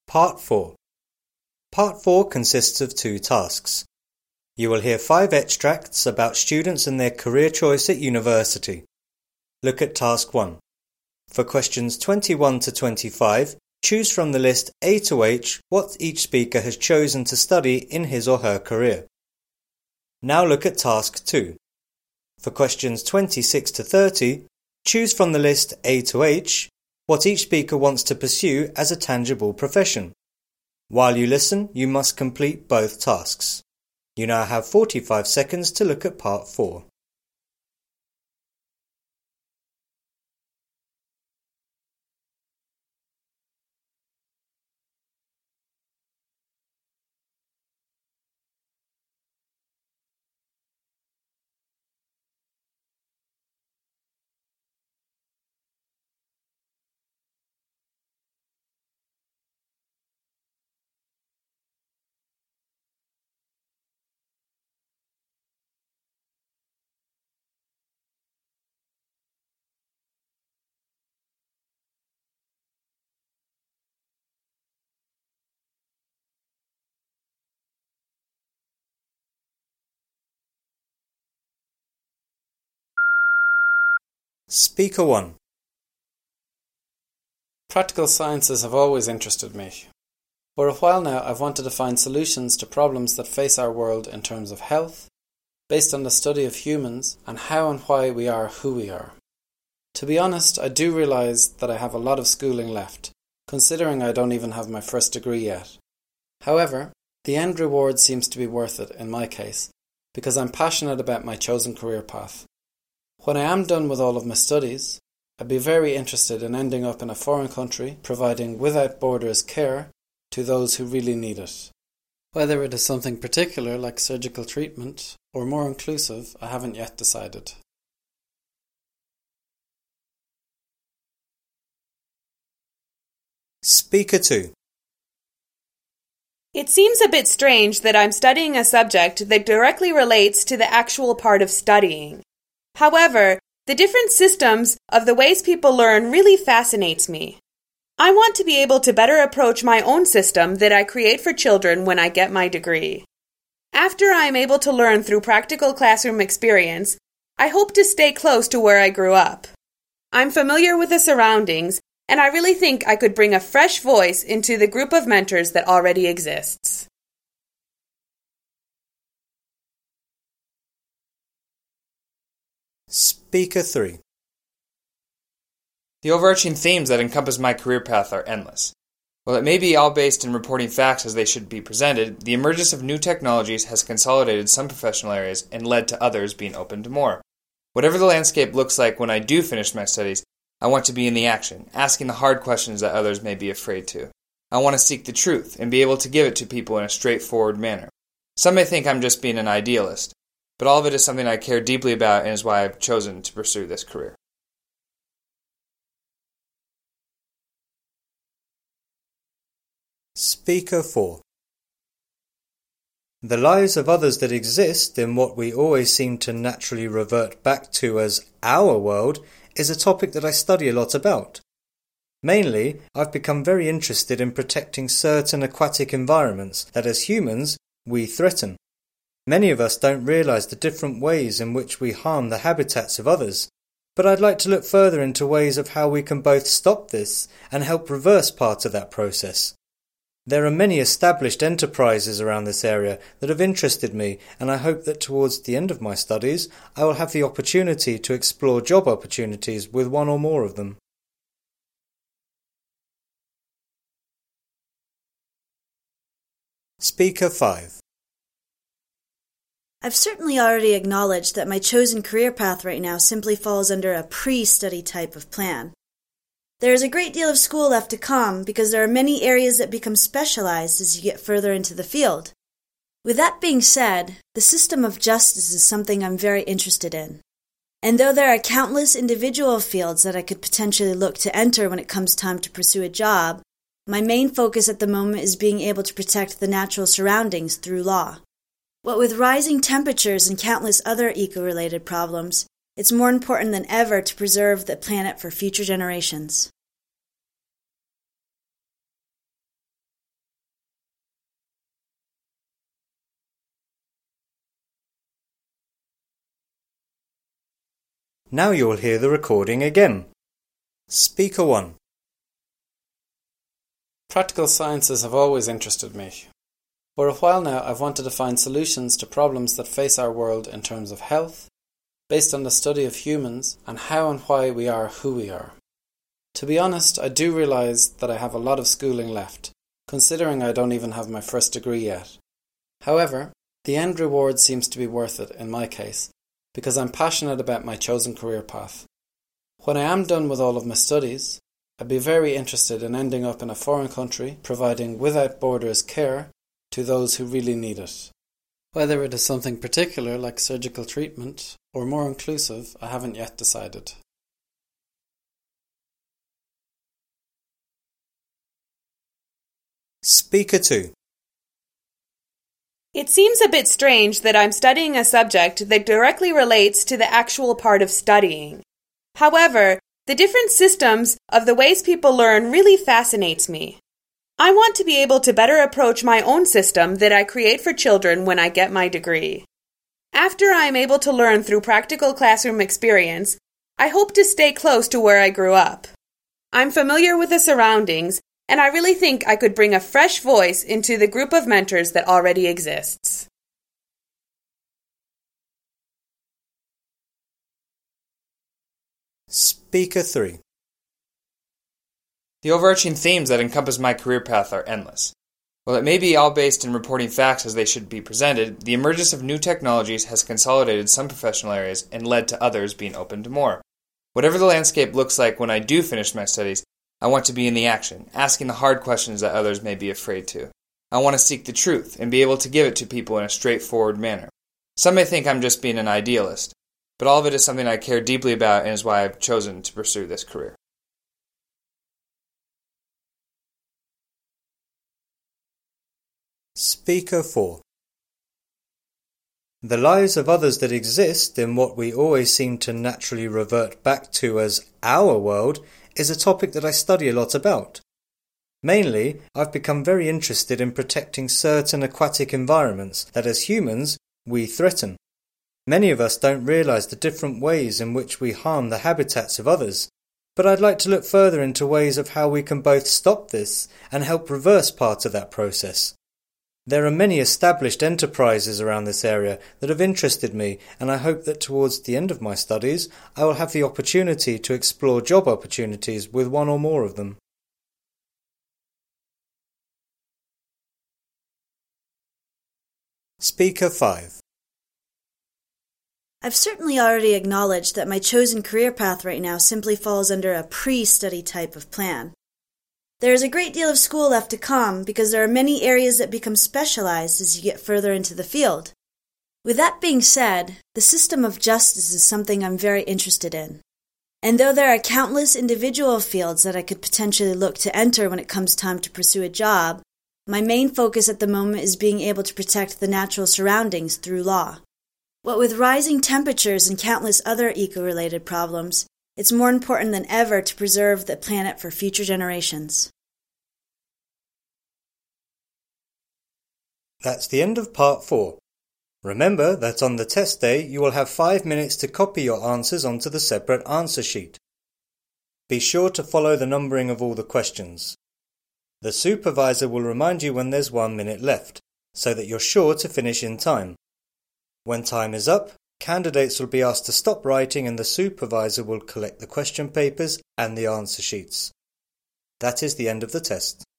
Part 4. Part 4 consists of 2 tasks. You will hear 5 extracts about students and their career choice at university. Look at Task 1. For questions 21 to 25, choose from the list A to H what each speaker has chosen to study in his or her career. Now look at Task 2. For questions 26 to 30, choose from the list A to H what each speaker wants to pursue as a tangible profession. While you listen, you must complete both tasks. You now have 45 seconds to look at Part 4. Speaker 1. Practical sciences have always interested me. For a while now, I've wanted to find solutions to problems that face our world in terms of health, based on the study of humans and how and why we are who we are. To be honest, I do realise that I have a lot of schooling left, considering I don't even have my first degree yet. However, the end reward seems to be worth it in my case, because I'm passionate about my chosen career path. When I am done with all of my studies, I'd be very interested in ending up in a foreign country providing without borders care to those who really need it. Whether it is something particular like surgical treatment or more inclusive, I haven't yet decided. Speaker 2. It seems a bit strange that I'm studying a subject that directly relates to the actual part of studying. However, the different systems of the ways people learn really fascinates me. I want to be able to better approach my own system that I create for children when I get my degree. After I am able to learn through practical classroom experience, I hope to stay close to where I grew up. I'm familiar with the surroundings, and I really think I could bring a fresh voice into the group of mentors that already exists. Speaker 3. The overarching themes that encompass my career path are endless. While it may be all based in reporting facts as they should be presented, the emergence of new technologies has consolidated some professional areas and led to others being open to more. Whatever the landscape looks like when I do finish my studies, I want to be in the action, asking the hard questions that others may be afraid to. I want to seek the truth and be able to give it to people in a straightforward manner. Some may think I'm just being an idealist, but all of it is something I care deeply about and is why I've chosen to pursue this career. Speaker 4. The lives of others that exist in what we always seem to naturally revert back to as our world is a topic that I study a lot about. Mainly, I've become very interested in protecting certain aquatic environments that as humans we threaten. Many of us don't realise the different ways in which we harm the habitats of others, but I'd like to look further into ways of how we can both stop this and help reverse part of that process. There are many established enterprises around this area that have interested me, and I hope that towards the end of my studies I will have the opportunity to explore job opportunities with one or more of them. Speaker 5. I've certainly already acknowledged that my chosen career path right now simply falls under a pre-study type of plan. There is a great deal of school left to come because there are many areas that become specialized as you get further into the field. With that being said, the system of justice is something I'm very interested in. And though there are countless individual fields that I could potentially look to enter when it comes time to pursue a job, my main focus at the moment is being able to protect the natural surroundings through law. What with rising temperatures and countless other eco-related problems, it's more important than ever to preserve the planet for future generations. Now you'll hear the recording again. Speaker 1. Practical sciences have always interested me. For a while now, I've wanted to find solutions to problems that face our world in terms of health, based on the study of humans and how and why we are who we are. To be honest, I do realise that I have a lot of schooling left, considering I don't even have my first degree yet. However, the end reward seems to be worth it in my case, because I'm passionate about my chosen career path. When I am done with all of my studies, I'd be very interested in ending up in a foreign country providing without borders care to those who really need it. Whether it is something particular like surgical treatment or more inclusive, I haven't yet decided. Speaker 2. It seems a bit strange that I'm studying a subject that directly relates to the actual part of studying. However, the different systems of the ways people learn really fascinates me. I want to be able to better approach my own system that I create for children when I get my degree. After I am able to learn through practical classroom experience, I hope to stay close to where I grew up. I'm familiar with the surroundings, and I really think I could bring a fresh voice into the group of mentors that already exists. Speaker 3. The overarching themes that encompass my career path are endless. While it may be all based in reporting facts as they should be presented, the emergence of new technologies has consolidated some professional areas and led to others being open to more. Whatever the landscape looks like when I do finish my studies, I want to be in the action, asking the hard questions that others may be afraid to. I want to seek the truth and be able to give it to people in a straightforward manner. Some may think I'm just being an idealist, but all of it is something I care deeply about and is why I've chosen to pursue this career. Speaker 4. The lives of others that exist in what we always seem to naturally revert back to as our world is a topic that I study a lot about. Mainly, I've become very interested in protecting certain aquatic environments that as humans we threaten. Many of us don't realise the different ways in which we harm the habitats of others, but I'd like to look further into ways of how we can both stop this and help reverse part of that process. There are many established enterprises around this area that have interested me, and I hope that towards the end of my studies I will have the opportunity to explore job opportunities with one or more of them. Speaker 5. I've certainly already acknowledged that my chosen career path right now simply falls under a pre-study type of plan. There is a great deal of school left to come because there are many areas that become specialized as you get further into the field. With that being said, the system of justice is something I'm very interested in. And though there are countless individual fields that I could potentially look to enter when it comes time to pursue a job, my main focus at the moment is being able to protect the natural surroundings through law. What with rising temperatures and countless other eco-related problems, it's more important than ever to preserve the planet for future generations. That's the end of part 4. Remember that on the test day you will have 5 minutes to copy your answers onto the separate answer sheet. Be sure to follow the numbering of all the questions. The supervisor will remind you when there's 1 minute left, so that you're sure to finish in time. When time is up, candidates will be asked to stop writing and the supervisor will collect the question papers and the answer sheets. That is the end of the test.